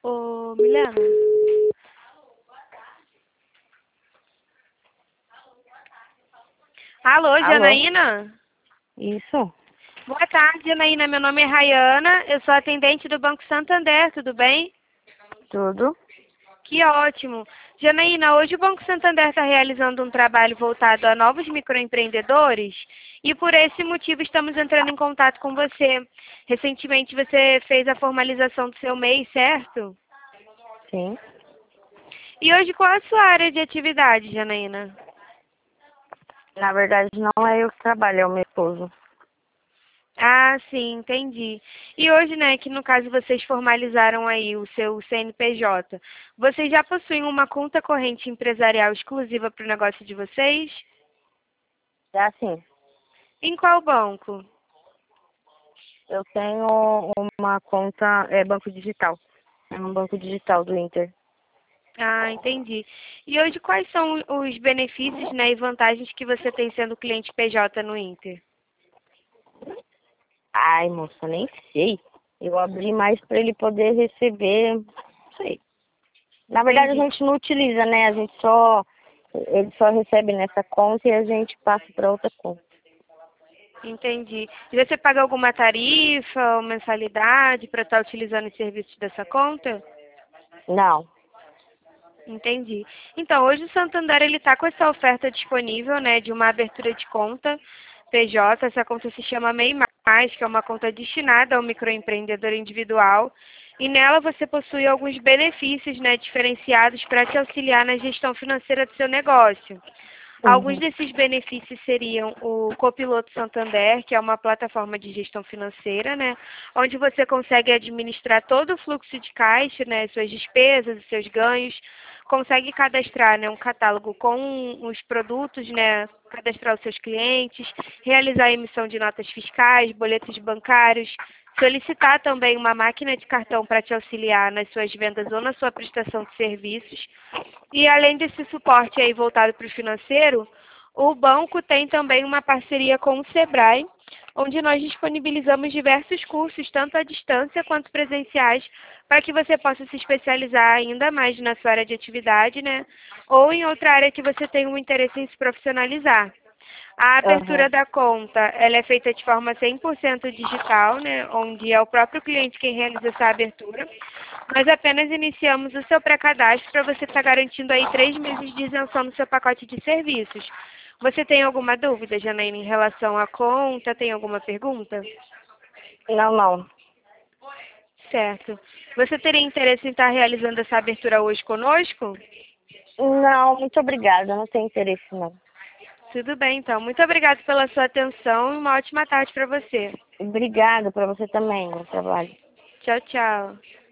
Ô, Milena. Alô, Alô? Janaína? Isso? Boa tarde, Janaína. Meu nome é Rayana. Eu sou atendente do Banco Santander, tudo bem? Tudo? Que ótimo. Janaína, hoje o Banco Santander está realizando um trabalho voltado a novos microempreendedores e por esse motivo estamos entrando em contato com você. Recentemente você fez a formalização do seu MEI, certo? Sim. E hoje qual é a sua área de atividade, Janaína? Na verdade, não é eu que trabalho, é o meu esposo. Ah, sim, entendi. E hoje, né, que no caso vocês formalizaram aí o seu CNPJ, vocês já possuem uma conta corrente empresarial exclusiva para o negócio de vocês? É assim, Em qual banco? eu tenho uma conta, banco digital. É um banco digital do Inter. Ah, entendi. E hoje quais são os benefícios, né, e vantagens que você tem sendo cliente PJ no Inter? Ai, moça, nem sei. Eu abri mais para ele poder receber, não sei. Na verdade, a Entendi. gente não utiliza, né? Ele só recebe nessa conta e a gente passa para outra conta. Entendi. E você paga alguma tarifa ou mensalidade para estar utilizando os serviços dessa conta? Não. Entendi. Então, hoje o Santander ele está com essa oferta disponível, né, de uma abertura de conta PJ. Essa conta se chama MEI+, que é uma conta destinada ao microempreendedor individual. E nela você possui alguns benefícios, né, diferenciados para te auxiliar na gestão financeira do seu negócio. Alguns Uhum. desses benefícios seriam o Copiloto Santander, que é uma plataforma de gestão financeira, né, onde você consegue administrar todo o fluxo de caixa, né, suas despesas, os seus ganhos, consegue cadastrar, né, um catálogo com os produtos, né, cadastrar os seus clientes, realizar a emissão de notas fiscais, boletos bancários, solicitar também uma máquina de cartão para te auxiliar nas suas vendas ou na sua prestação de serviços. E além desse suporte aí voltado para o financeiro, o banco tem também uma parceria com o Sebrae, onde nós disponibilizamos diversos cursos, tanto à distância quanto presenciais, para que você possa se especializar ainda mais na sua área de atividade, né? Ou em outra área que você tenha um interesse em se profissionalizar. A abertura Aham. da conta, ela é feita de forma 100% digital, né, onde é o próprio cliente quem realiza essa abertura. Nós apenas iniciamos o seu pré-cadastro para você estar garantindo aí 3 meses de isenção no seu pacote de serviços. Você tem alguma dúvida, Janaína, em relação à conta? Tem alguma pergunta? Não, não. Certo. Você teria interesse em estar realizando essa abertura hoje conosco? Não, muito obrigada. Não tenho interesse, não. Tudo bem, então. Muito obrigada pela sua atenção e uma ótima tarde para você. Obrigada para você também, no trabalho. Tchau, tchau.